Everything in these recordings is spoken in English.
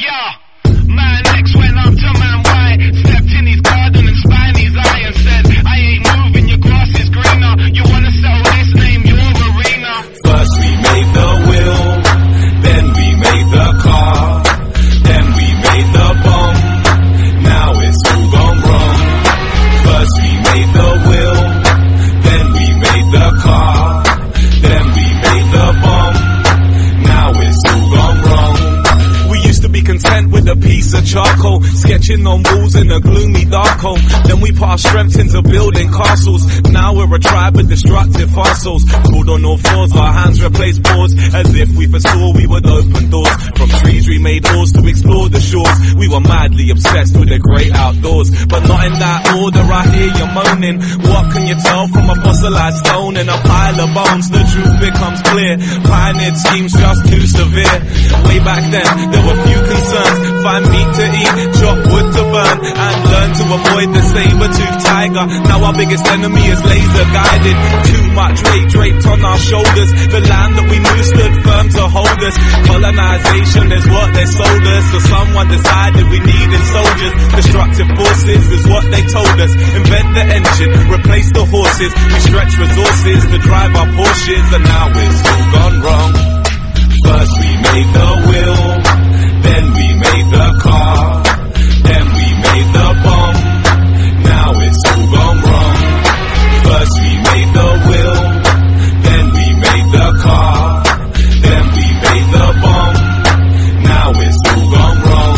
Yeah, man X went up to man Y, stepped in his garden and spat in his eye and said, I ain't moving, your grass is greener. You wanna settle this, name your arena. First we made the wheel, then we made the car, then we made the bomb, now it's all gone wrong. First we made the wheel, then we made the car, then we made the bomb, now it's all gone wrong. We used to be content with a piece of charcoal, sketching on walls in a gloomy dark hole. Then we put our strength into building castles. Now we're a tribe of destructive fossils. Crawled on all fours, our hands replaced paws, as if we foresaw we would open doors. From trees we made halls to explore the shores. We were madly obsessed with the great outdoors, but not in that order. I hear you moaning. What can you tell from a fossilized stone and a pile of bones? The truth becomes clear. Pioneered schemes just too severe. Way back then there were few concerns. Find meat to eat, chop wood to burn, and learn to avoid the saber-toothed tiger. Now our biggest enemy is laser guided. Too much weight draped on our shoulders. The land that we knew stood firm to hold us. Colonization is what they sold us, so someone decided we needed soldiers. Destructive forces is what they told us. Invent the engine, replace the horses. We stretch resources to drive our Porsches, and now it's all gone wrong. First we made the wheel, then we made the car, then we made the bomb, now it's all gone wrong. First we made the wheel, then we made the car, then we made the bomb, now it's all gone wrong.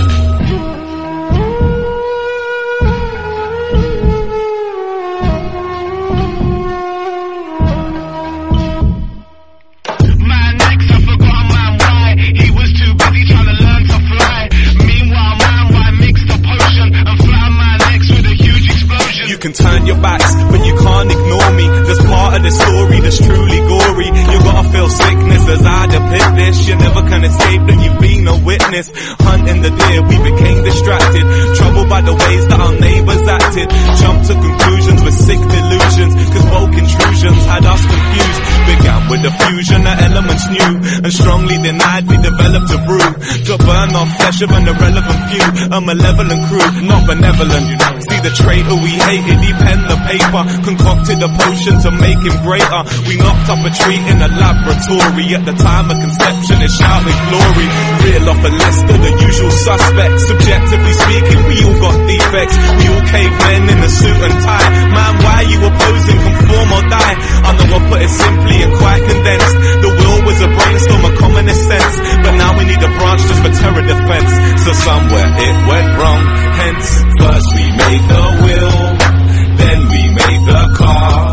Man X, I forgot man Y, he was too busy trying to learn to fly. Meanwhile man Y mixed a potion and found man X with a huge explosion. You can turn your backs, but you can't ignore me. There's part of the story that's truly gory. You gotta feel sickness as I depict this. You never can escape that you've been a witness. Hunting the deer, we became distracted, troubled by the ways that our neighbors acted. Jumped to conclusions with sick delusions, cause woke intrusions had us confused. Began with the fusion of elements new, and strongly denied we developed a brew to burn off flesh of an irrelevant few. A malevolent crew, not benevolent. See the traitor we hated, he penned the paper, concocted a potion to make him greater. We knocked up a tree in a laboratory. At the time of conception it shouted glory. Reel off a list of the usual suspects. Subjectively speaking, we all got defects. We all cavemen in a suit and tie. Man, why you opposing conform or die? I know I put it simply and quite condensed. The will was a brainstorm of commonest sense, but now we need a branch just for terror defense. So somewhere it went wrong, hence first we made the will, then we made the car,